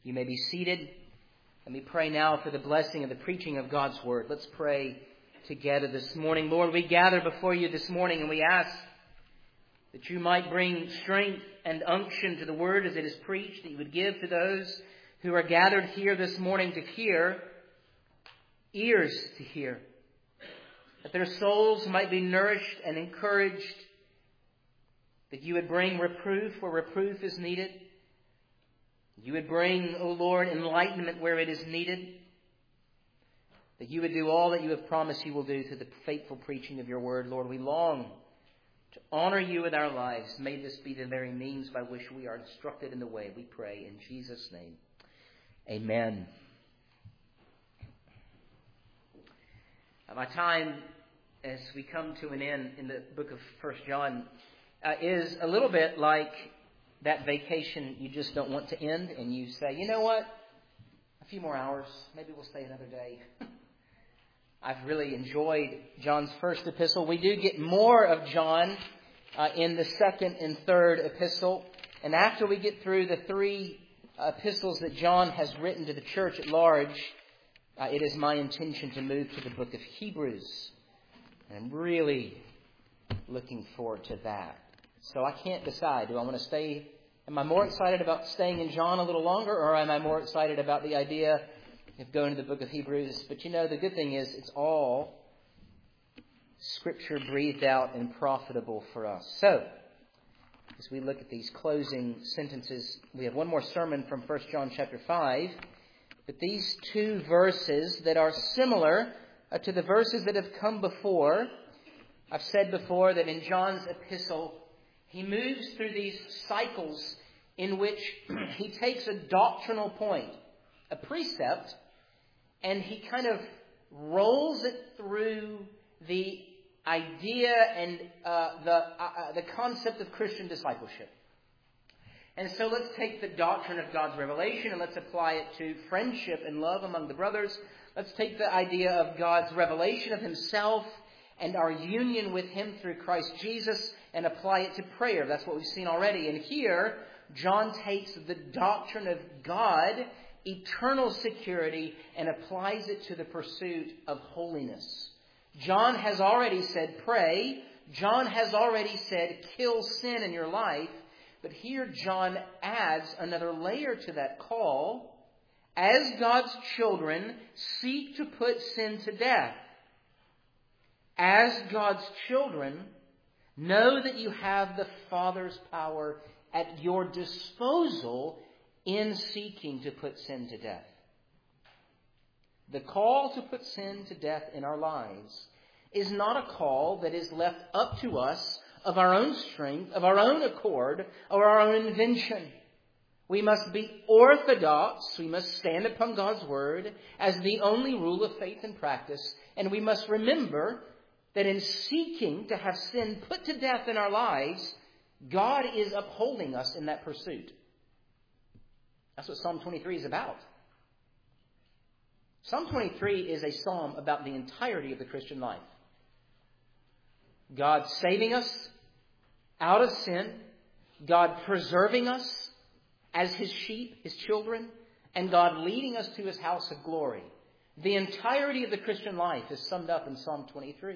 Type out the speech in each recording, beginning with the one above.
You may be seated. Let me pray now for the blessing of the preaching of God's Word. Let's pray together this morning. Lord, we gather before you this morning and we ask that you might bring strength and unction to the Word as it is preached, that you would give to those who are gathered here this morning to hear, ears to hear, that their souls might be nourished and encouraged, that you would bring reproof where reproof is needed. You would bring, O Lord, enlightenment where it is needed. That you would do all that you have promised you will do through the faithful preaching of your word. Lord, we long to honor you with our lives. May this be the very means by which we are instructed in the way. We pray in Jesus' name. Amen. My time, as we come to an end in the book of 1 John, is a little bit like that vacation you just don't want to end, and you say, you know what, a few more hours, maybe we'll stay another day. I've really enjoyed John's first epistle. We do get more of John in the second and third epistle, and after we get through the three epistles that John has written to the church at large, it is my intention to move to the book of Hebrews. And I'm really looking forward to that. So I can't decide. Do I want to stay? Am I more excited about staying in John a little longer, or am I more excited about the idea of going to the book of Hebrews? But you know, the good thing is it's all Scripture breathed out and profitable for us. So, as we look at these closing sentences, we have one more sermon from 1 John chapter 5. But these two verses that are similar to the verses that have come before. I've said before that in John's epistle, he moves through these cycles in which he takes a doctrinal point, a precept, and he kind of rolls it through the idea and the concept of Christian discipleship. And so let's take the doctrine of God's revelation and let's apply it to friendship and love among the brothers. Let's take the idea of God's revelation of himself and our union with him through Christ Jesus and apply it to prayer. That's what we've seen already. And here, John takes the doctrine of God, eternal security, and applies it to the pursuit of holiness. John has already said pray. John has already said kill sin in your life. But here John adds another layer to that call. As God's children, seek to put sin to death. As God's children, know that you have the Father's power at your disposal in seeking to put sin to death. The call to put sin to death in our lives is not a call that is left up to us of our own strength, of our own accord, or our own invention. We must be orthodox. We must stand upon God's word as the only rule of faith and practice. And we must remember that in seeking to have sin put to death in our lives, God is upholding us in that pursuit. That's what Psalm 23 is about. Psalm 23 is a psalm about the entirety of the Christian life. God saving us out of sin, God preserving us as his sheep, his children, and God leading us to his house of glory. The entirety of the Christian life is summed up in Psalm 23.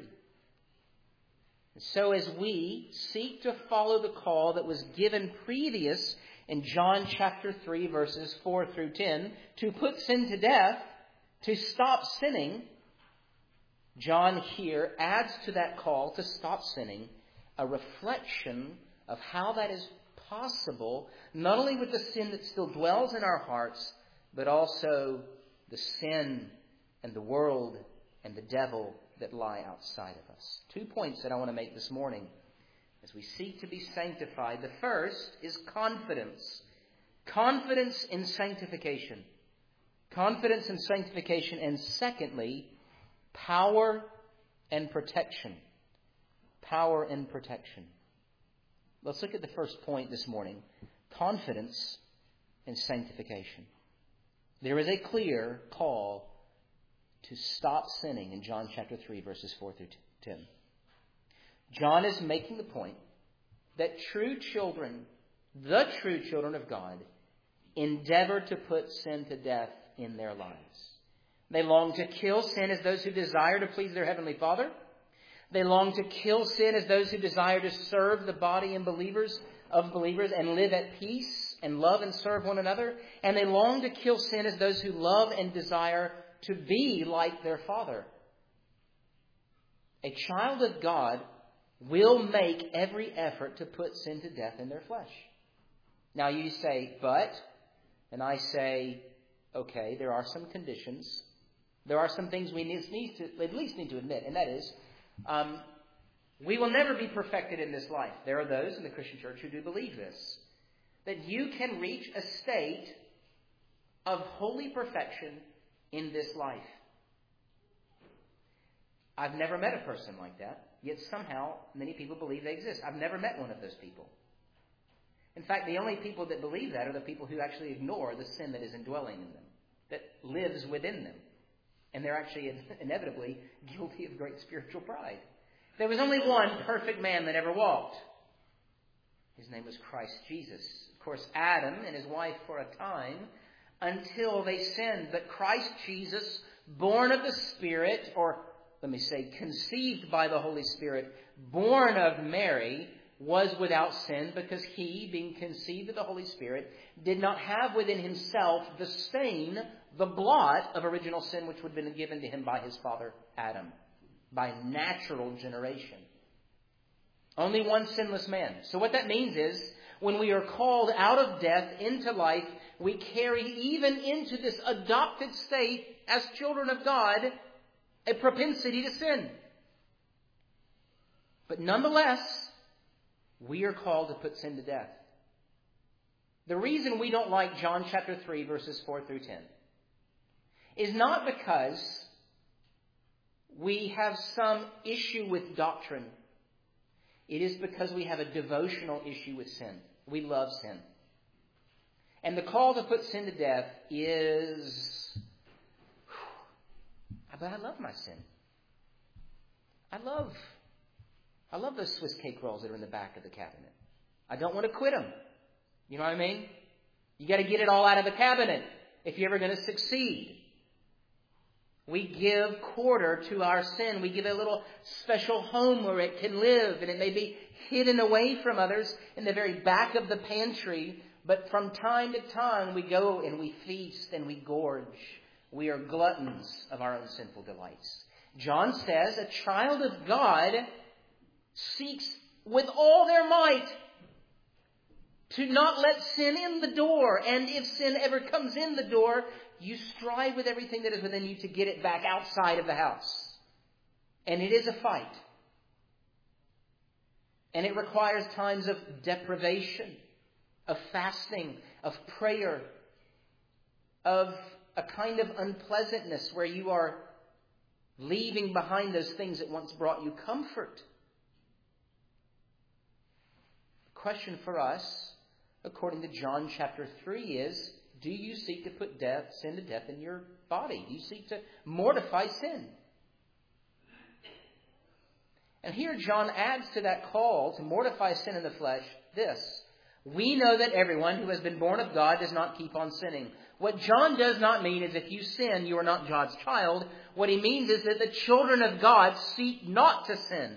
So as we seek to follow the call that was given previous in John chapter 3, verses 4 through 10, to put sin to death, to stop sinning, John here adds to that call to stop sinning a reflection of how that is possible, not only with the sin that still dwells in our hearts, but also the sin and the world and the devil that lie outside of us. 2 points that I want to make this morning as we seek to be sanctified. The first is confidence. Confidence in sanctification. Confidence in sanctification. And secondly, power and protection. Power and protection. Let's look at the first point this morning. Confidence in sanctification. There is a clear call to stop sinning in John chapter 3, verses 4 through 10. John is making the point that true children, the true children of God, endeavor to put sin to death in their lives. They long to kill sin as those who desire to please their Heavenly Father. They long to kill sin as those who desire to serve the body and believers and live at peace and love and serve one another. And they long to kill sin as those who love and desire to be like their Father. A child of God will make every effort to put sin to death in their flesh. Now you say, but, and I say, okay, there are some conditions. There are some things we at least need to admit, and that is, we will never be perfected in this life. There are those in the Christian church who do believe this, that you can reach a state of holy perfection in this life. I've never met a person like that, yet somehow many people believe they exist. I've never met one of those people. In fact, the only people that believe that are the people who actually ignore the sin that is indwelling in them, that lives within them. And they're actually inevitably guilty of great spiritual pride. There was only one perfect man that ever walked. His name was Christ Jesus. Of course, Adam and his wife for a time until they sinned. But Christ Jesus, born of the Spirit, or let me say conceived by the Holy Spirit, born of Mary, was without sin because he, being conceived of the Holy Spirit, did not have within himself the stain, the blot of original sin which would have been given to him by his father Adam, by natural generation. Only one sinless man. So what that means is, when we are called out of death into life, we carry even into this adopted state as children of God a propensity to sin. But nonetheless, we are called to put sin to death. The reason we don't like John chapter 3, verses 4 through 10 is not because we have some issue with doctrine. It is because we have a devotional issue with sin. We love sin. And the call to put sin to death is, but I love my sin. I love those Swiss cake rolls that are in the back of the cabinet. I don't want to quit them. You know what I mean? You got to get it all out of the cabinet if you're ever going to succeed. We give quarter to our sin. We give a little special home where it can live, and it may be hidden away from others in the very back of the pantry. But from time to time, we go and we feast and we gorge. We are gluttons of our own sinful delights. John says a child of God seeks with all their might to not let sin in the door. And if sin ever comes in the door, you strive with everything that is within you to get it back outside of the house. And it is a fight. And it requires times of deprivation, of fasting, of prayer, of a kind of unpleasantness where you are leaving behind those things that once brought you comfort. The question for us, according to John chapter 3, is, do you seek to put sin to death in your body? Do you seek to mortify sin? And here John adds to that call to mortify sin in the flesh this: we know that everyone who has been born of God does not keep on sinning. What John does not mean is if you sin, you are not God's child. What he means is that the children of God seek not to sin.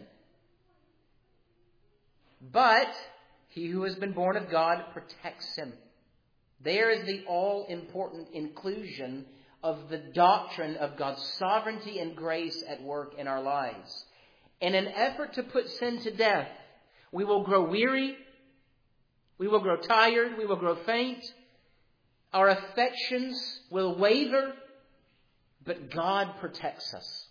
But he who has been born of God protects him. There is the all-important inclusion of the doctrine of God's sovereignty and grace at work in our lives. In an effort to put sin to death, we will grow weary, we will grow tired, we will grow faint, our affections will waver, but God protects us.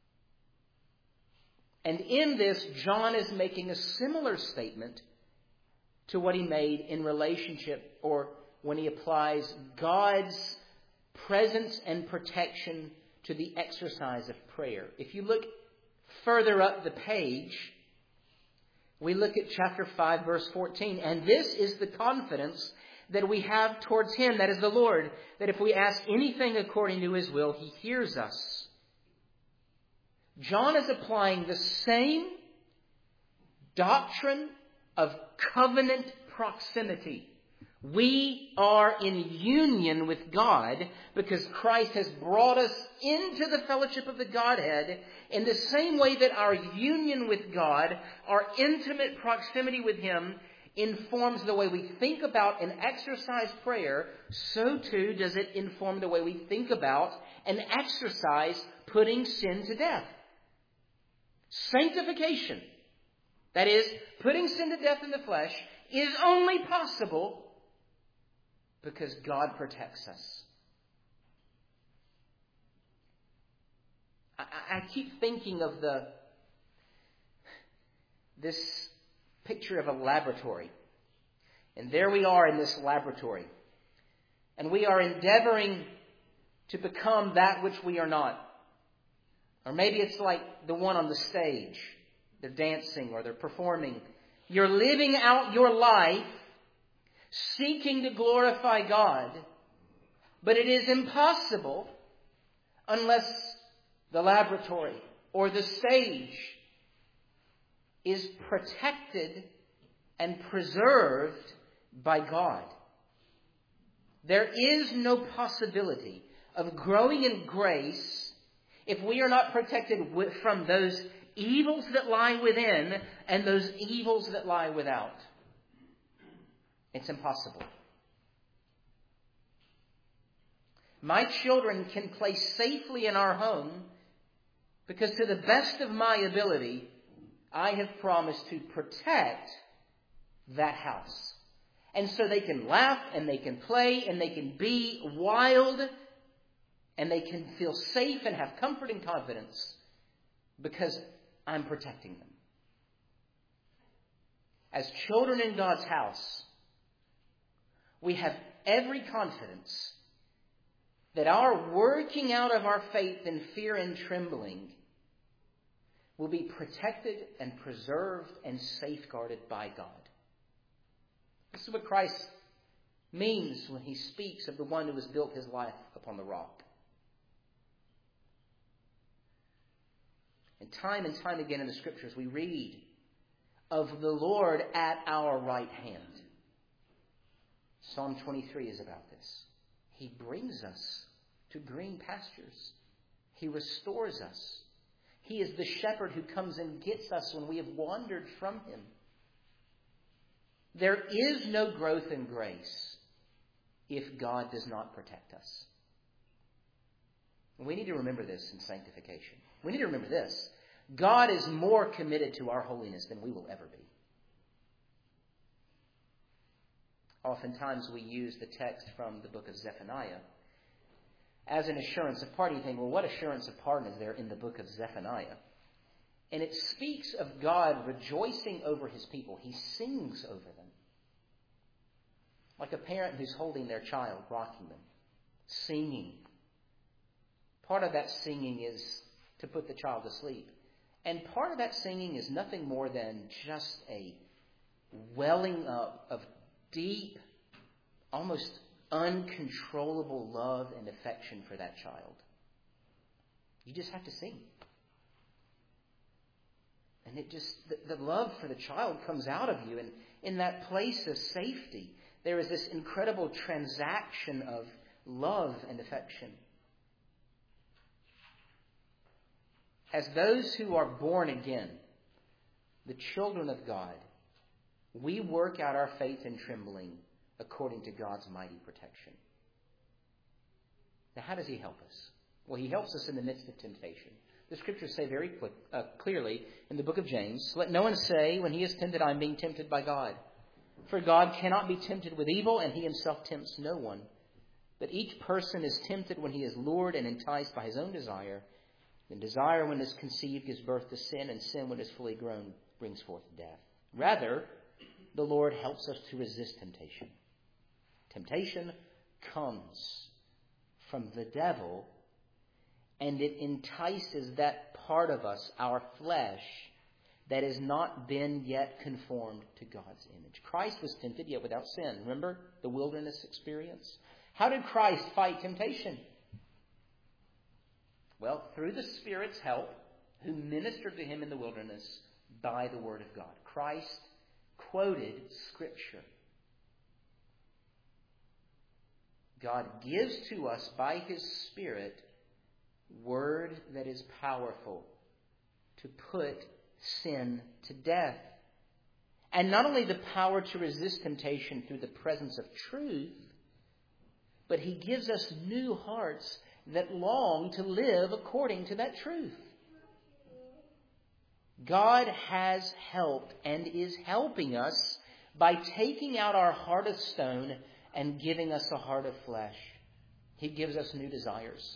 And in this, John is making a similar statement to what he made in relationship, or when he applies God's presence and protection to the exercise of prayer. If you look further up the page, we look at chapter 5, verse 14. And this is the confidence that we have towards him, that is the Lord, that if we ask anything according to his will, he hears us. John is applying the same doctrine of covenant proximity We are in union with God because Christ has brought us into the fellowship of the Godhead in the same way that our union with God, our intimate proximity with Him, informs the way we think about and exercise prayer. So too does it inform the way we think about and exercise putting sin to death. Sanctification, that is, putting sin to death in the flesh, is only possible because God protects us. I keep thinking of this picture of a laboratory. And there we are in this laboratory. And we are endeavoring to become that which we are not. Or maybe it's like the one on the stage. They're dancing or they're performing. You're living out your life seeking to glorify God, but it is impossible unless the laboratory or the stage is protected and preserved by God. There is no possibility of growing in grace if we are not protected from those evils that lie within and those evils that lie without. It's impossible. My children can play safely in our home because to the best of my ability, I have promised to protect that house. And so they can laugh and they can play and they can be wild and they can feel safe and have comfort and confidence because I'm protecting them. As children in God's house, we have every confidence that our working out of our faith in fear and trembling will be protected and preserved and safeguarded by God. This is what Christ means when he speaks of the one who has built his life upon the rock. And time again in the Scriptures we read of the Lord at our right hand. Psalm 23 is about this. He brings us to green pastures. He restores us. He is the shepherd who comes and gets us when we have wandered from him. There is no growth in grace if God does not protect us. We need to remember this in sanctification. We need to remember this. God is more committed to our holiness than we will ever be. Oftentimes we use the text from the book of Zephaniah as an assurance of pardon. You think, well, what assurance of pardon is there in the book of Zephaniah? And it speaks of God rejoicing over his people. He sings over them. Like a parent who's holding their child, rocking them, singing. Part of that singing is to put the child to sleep. And part of that singing is nothing more than just a welling up of deep, almost uncontrollable love and affection for that child. You just have to sing. And it just, the love for the child comes out of you. And in that place of safety, there is this incredible transaction of love and affection. As those who are born again, the children of God, we work out our faith and trembling according to God's mighty protection. Now, how does he help us? Well, he helps us in the midst of temptation. The Scriptures say very clearly in the book of James, let no one say when he is tempted, I am being tempted by God. For God cannot be tempted with evil, and he himself tempts no one. But each person is tempted when he is lured and enticed by his own desire. And desire, when it is conceived, gives birth to sin, and sin, when it is fully grown, brings forth death. Rather, the Lord helps us to resist temptation. Temptation comes from the devil, and it entices that part of us, our flesh, that has not been yet conformed to God's image. Christ was tempted, yet without sin. Remember the wilderness experience? How did Christ fight temptation? Well, through the Spirit's help, who ministered to him in the wilderness by the Word of God. Christ quoted Scripture. God gives to us by His Spirit word that is powerful to put sin to death. And not only the power to resist temptation through the presence of truth, but He gives us new hearts that long to live according to that truth. God has helped and is helping us by taking out our heart of stone and giving us a heart of flesh. He gives us new desires.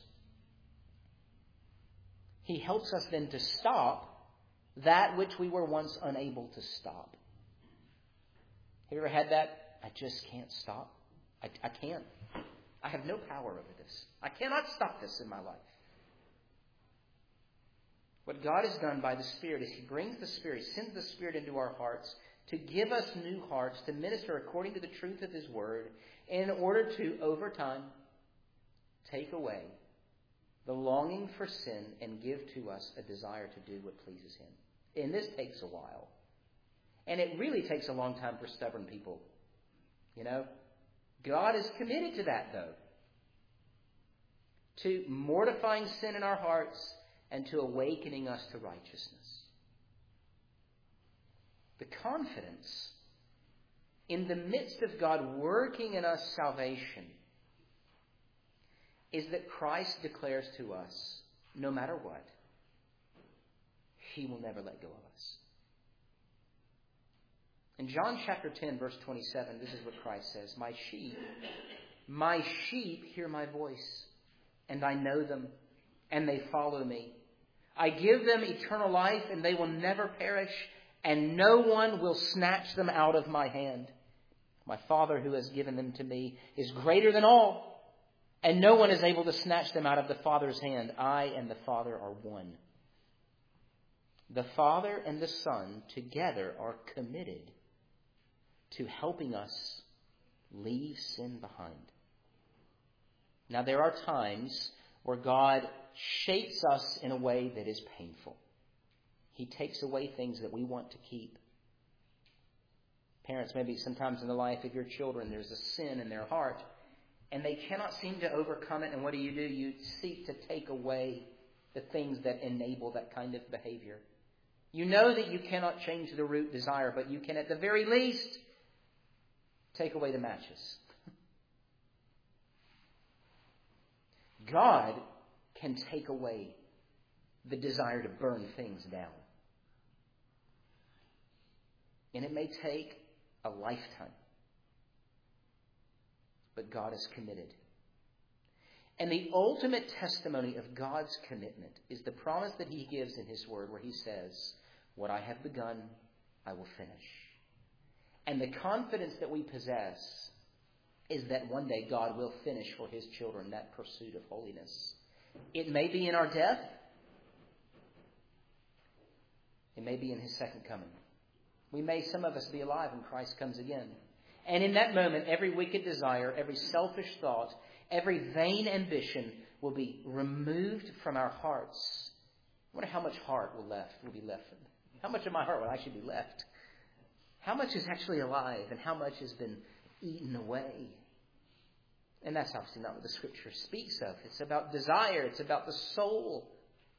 He helps us then to stop that which we were once unable to stop. Have you ever had that? I just can't stop. I can't. I have no power over this. I cannot stop this in my life. What God has done by the Spirit is He brings the Spirit, sends the Spirit into our hearts to give us new hearts, to minister according to the truth of His Word, in order to, over time, take away the longing for sin and give to us a desire to do what pleases Him. And this takes a while. And it really takes a long time for stubborn people. You know? God is committed to that, though. To mortifying sin in our hearts and to awakening us to righteousness. The confidence in the midst of God working in us salvation is that Christ declares to us, no matter what, He will never let go of us. In John chapter 10, verse 27, this is what Christ says, My sheep hear my voice, and I know them, and they follow me. I give them eternal life, and they will never perish, and no one will snatch them out of my hand. My Father who has given them to me is greater than all, and no one is able to snatch them out of the Father's hand. I and the Father are one. The Father and the Son together are committed to helping us leave sin behind. Now, there are times where God shapes us in a way that is painful. He takes away things that we want to keep. Parents, maybe sometimes in the life of your children, there's a sin in their heart, and they cannot seem to overcome it. And what do? You seek to take away the things that enable that kind of behavior. You know that you cannot change the root desire, but you can at the very least take away the matches. God can take away the desire to burn things down. And it may take a lifetime. But God is committed. And the ultimate testimony of God's commitment is the promise that He gives in His Word, where He says, what I have begun, I will finish. And the confidence that we possess is that one day God will finish for His children that pursuit of holiness. It may be in our death. It may be in His second coming. We may, some of us, be alive when Christ comes again. And in that moment, every wicked desire, every selfish thought, every vain ambition will be removed from our hearts. I wonder how much heart will be left. How much of my heart will actually be left? How much is actually alive and how much has been eaten away? And that's obviously not what the Scripture speaks of. It's about desire. It's about the soul.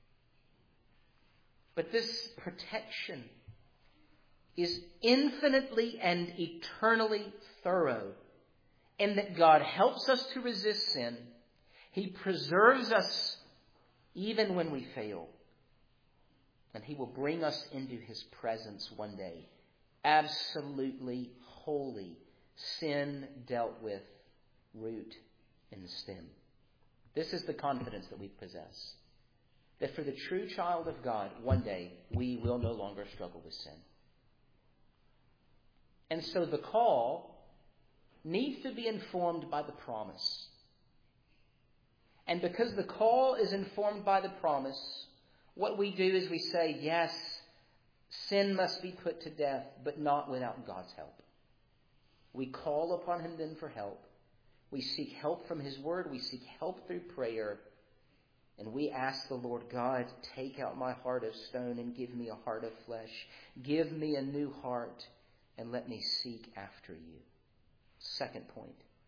But this protection is infinitely and eternally thorough in that God helps us to resist sin. He preserves us even when we fail. And He will bring us into His presence one day, absolutely holy, sin dealt with, root and stem. This is the confidence that we possess. That for the true child of God, one day we will no longer struggle with sin. And so the call needs to be informed by the promise. And because the call is informed by the promise, what we do is we say, yes, sin must be put to death, but not without God's help. We call upon Him then for help. We seek help from His Word. We seek help through prayer. And we ask the Lord God, take out my heart of stone and give me a heart of flesh. Give me a new heart and let me seek after you. Second point,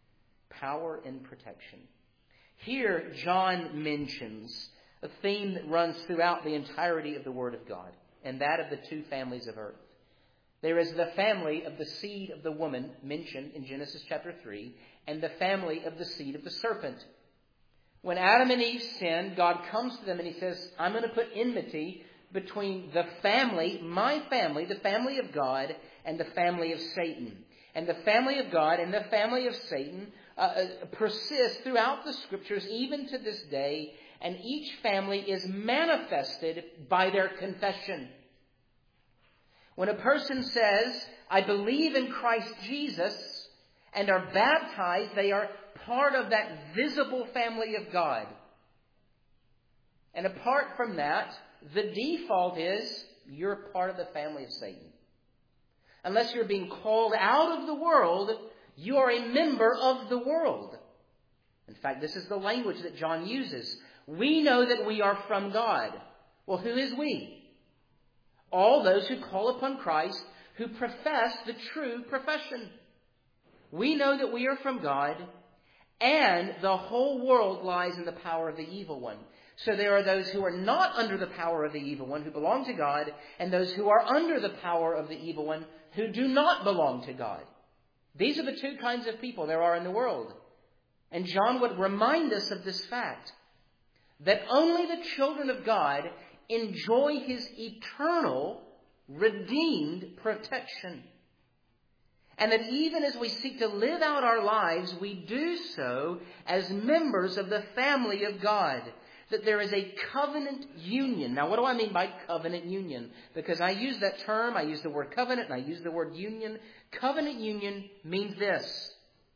Power and protection. Here, John mentions a theme that runs throughout the entirety of the Word of God, and that of the two families of earth. There is the family of the seed of the woman mentioned in Genesis chapter 3, and the family of the seed of the serpent. When Adam and Eve sinned, God comes to them and He says, I'm going to put enmity between the family, my family, the family of God, and the family of Satan. And the family of God and the family of Satan persist throughout the Scriptures, even to this day, and each family is manifested by their confession. When a person says, I believe in Christ Jesus, and are baptized, they are part of that visible family of God. And apart from that, the default is you're part of the family of Satan. Unless you're being called out of the world, you are a member of the world. In fact, this is the language that John uses. We know that we are from God. Well, who is we? All those who call upon Christ, who profess the true profession. We know that we are from God, and the whole world lies in the power of the evil one. So there are those who are not under the power of the evil one, who belong to God, and those who are under the power of the evil one, who do not belong to God. These are the two kinds of people there are in the world. And John would remind us of this fact, that only the children of God enjoy His eternal, redeemed protection. And that even as we seek to live out our lives, we do so as members of the family of God. That there is a covenant union. Now, what do I mean by covenant union? Because I use that term, I use the word covenant, and I use the word union. Covenant union means this: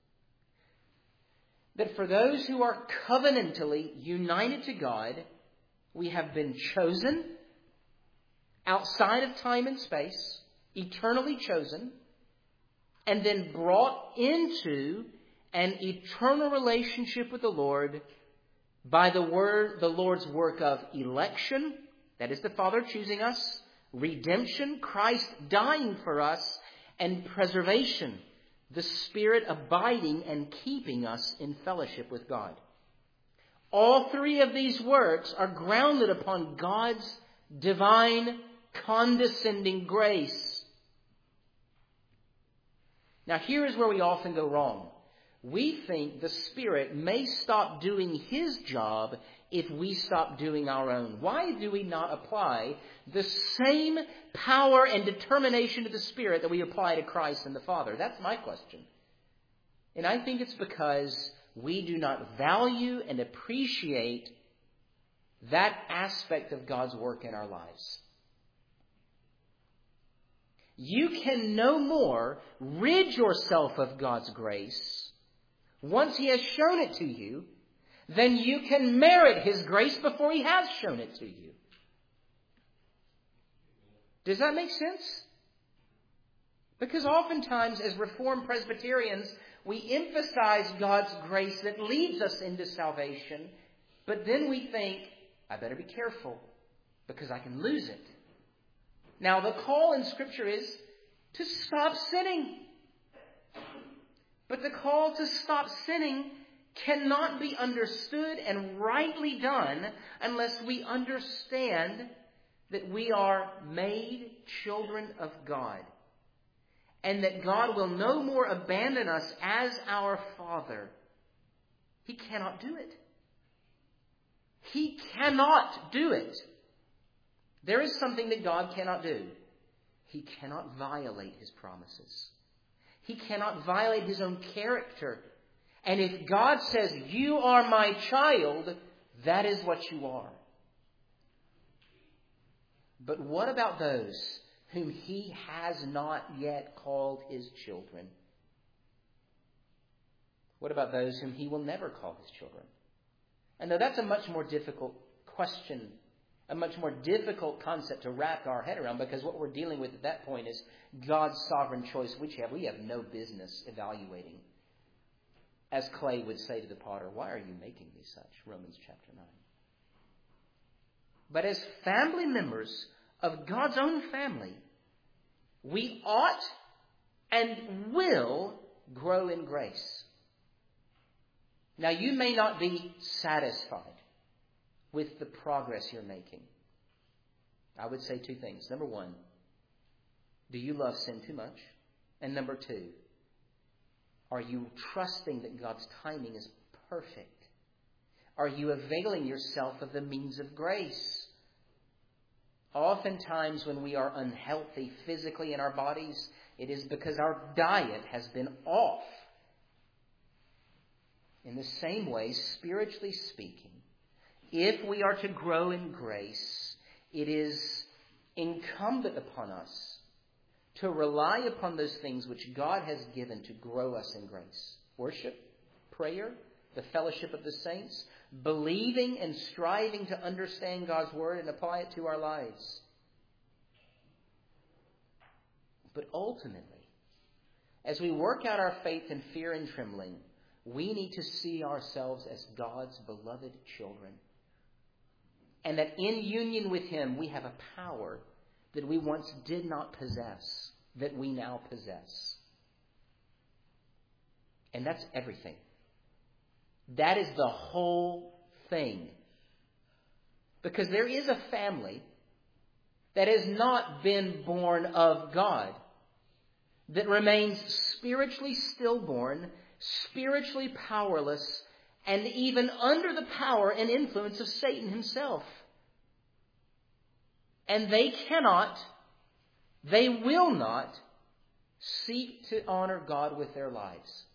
that for those who are covenantally united to God, we have been chosen outside of time and space, eternally chosen, and then brought into an eternal relationship with the Lord by the Lord's work of election, that is the Father choosing us, redemption, Christ dying for us, and preservation, the Spirit abiding and keeping us in fellowship with God. All three of these works are grounded upon God's divine, condescending grace. Now, here is where we often go wrong. We think the Spirit may stop doing His job if we stop doing our own. Why do we not apply the same power and determination to the Spirit that we apply to Christ and the Father? That's my question. And I think it's because we do not value and appreciate that aspect of God's work in our lives. You can no more rid yourself of God's grace once He has shown it to you than you can merit His grace before He has shown it to you. Does that make sense? Because oftentimes as Reformed Presbyterians, we emphasize God's grace that leads us into salvation, but then we think, I better be careful because I can lose it. Now, the call in Scripture is to stop sinning. But the call to stop sinning cannot be understood and rightly done unless we understand that we are made children of God. And that God will no more abandon us as our Father. He cannot do it. He cannot do it. There is something that God cannot do. He cannot violate His promises. He cannot violate His own character. And if God says, you are my child, that is what you are. But what about those whom He has not yet called His children? What about those whom He will never call His children? And though that's a much more difficult question, a much more difficult concept to wrap our head around, because what we're dealing with at that point is God's sovereign choice, which we have no business evaluating. As Clay would say to the potter, why are you making me such? Romans chapter 9. But as family members of God's own family, we ought and will grow in grace. Now, you may not be satisfied with the progress you're making. I would say two things. Number one, do you love sin too much? And number two, are you trusting that God's timing is perfect? Are you availing yourself of the means of grace? Oftentimes when we are unhealthy physically in our bodies, it is because our diet has been off. In the same way, spiritually speaking, if we are to grow in grace, it is incumbent upon us to rely upon those things which God has given to grow us in grace. Worship, prayer, the fellowship of the saints, believing and striving to understand God's Word and apply it to our lives. But ultimately, as we work out our faith in fear and trembling, we need to see ourselves as God's beloved children. And that in union with Him, we have a power that we once did not possess, that we now possess. And that's everything. That is the whole thing. Because there is a family that has not been born of God, that remains spiritually stillborn, spiritually powerless, and even under the power and influence of Satan himself. And they cannot, they will not seek to honor God with their lives.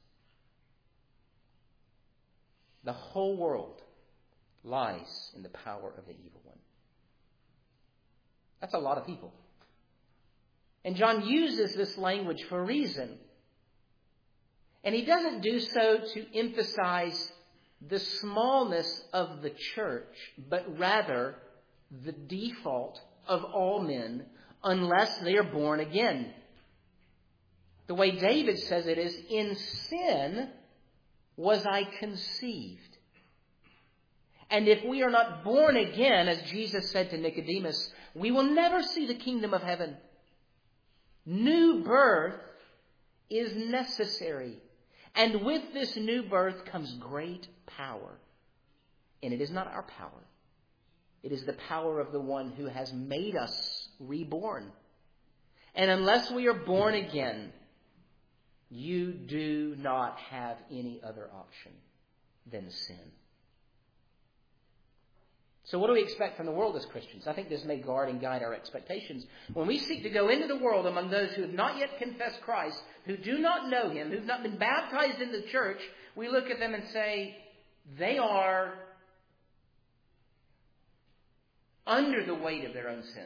The whole world lies in the power of the evil one. That's a lot of people. And John uses this language for a reason. And he doesn't do so to emphasize the smallness of the church, but rather the default of all men unless they are born again. The way David says it is, in sin was I conceived. And if we are not born again, as Jesus said to Nicodemus, we will never see the kingdom of heaven. New birth is necessary. And with this new birth comes great power. And it is not our power. It is the power of the one who has made us reborn. And unless we are born again, you do not have any other option than sin. So what do we expect from the world as Christians? I think this may guard and guide our expectations. When we seek to go into the world among those who have not yet confessed Christ, who do not know Him, who have not been baptized in the church, we look at them and say, they are under the weight of their own sin.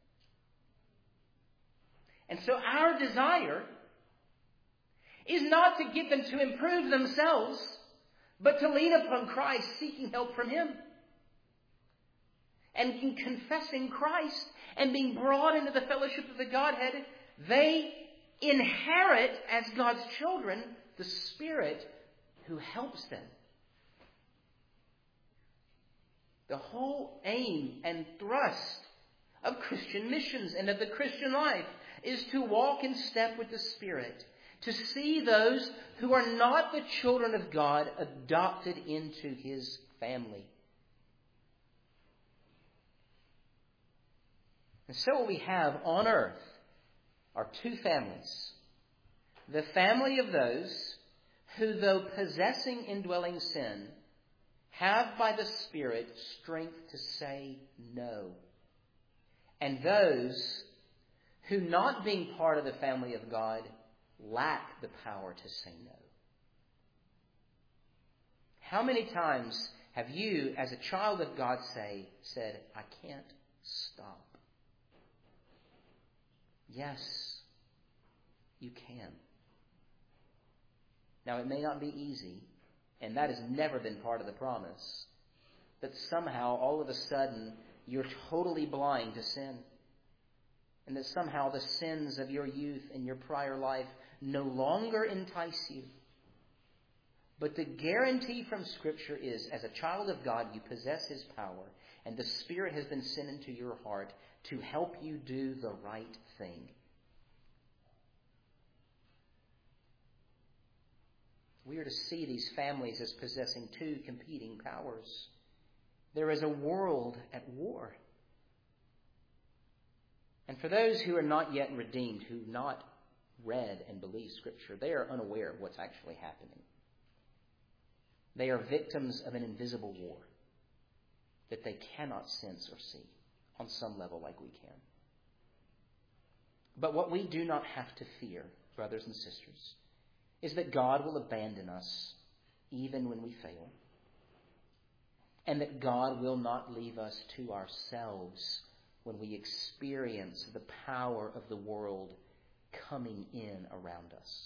And so our desire is not to get them to improve themselves, but to lean upon Christ, seeking help from Him. And in confessing Christ and being brought into the fellowship of the Godhead, they inherit as God's children the Spirit who helps them. The whole aim and thrust of Christian missions and of the Christian life is to walk in step with the Spirit, to see those who are not the children of God adopted into His family. And so what we have on earth are two families. The family of those who, though possessing indwelling sin, have by the Spirit strength to say no. And those who, not being part of the family of God, lack the power to say no. How many times have you, as a child of God, said, I can't stop? Yes, you can. Now, it may not be easy, and that has never been part of the promise, that somehow, all of a sudden, you're totally blind to sin. And that somehow the sins of your youth and your prior life no longer entice you. But the guarantee from Scripture is, as a child of God, you possess His power, and the Spirit has been sent into your heart to help you do the right thing. We are to see these families as possessing two competing powers. There is a world at war. And for those who are not yet redeemed, who have not read and believed Scripture, they are unaware of what's actually happening. They are victims of an invisible war that they cannot sense or see on some level like we can. But what we do not have to fear, brothers and sisters, is that God will abandon us even when we fail, and that God will not leave us to ourselves when we experience the power of the world coming in around us.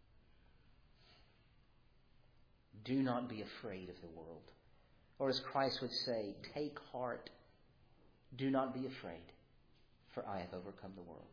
Do not be afraid of the world. Or as Christ would say, take heart. Do not be afraid, for I have overcome the world.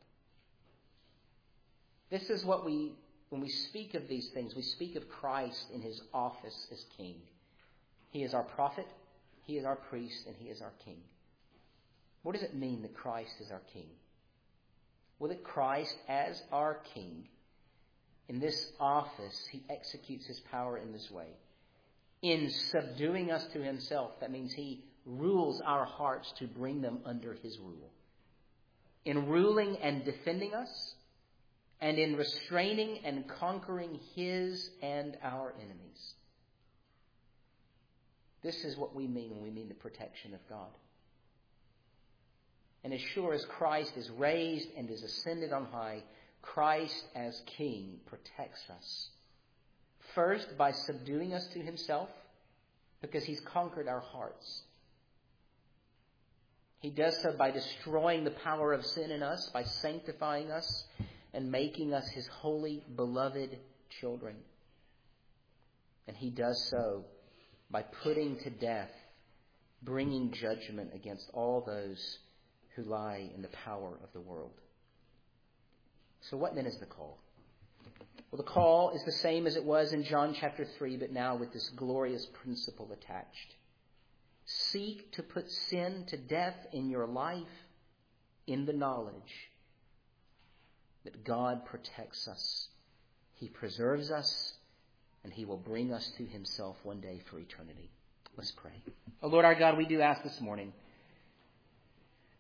This is what when we speak of these things, we speak of Christ in his office as King. He is our prophet, he is our priest, and he is our King. What does it mean that Christ is our King? Well, that Christ, as our King, in this office, he executes his power in this way. In subduing us to himself, that means he rules our hearts to bring them under his rule. In ruling and defending us, and in restraining and conquering his and our enemies. This is what we mean when we mean the protection of God. And as sure as Christ is raised and is ascended on high, Christ as King protects us. First, by subduing us to himself, because he's conquered our hearts. He does so by destroying the power of sin in us, by sanctifying us, and making us his holy, beloved children. And he does so by putting to death, bringing judgment against all those who lie in the power of the world. So what then is the call? Well, the call is the same as it was in John chapter 3, but now with this glorious principle attached. Seek to put sin to death in your life in the knowledge that God protects us. He preserves us, and he will bring us to himself one day for eternity. Let's pray. Oh Lord our God, we do ask this morning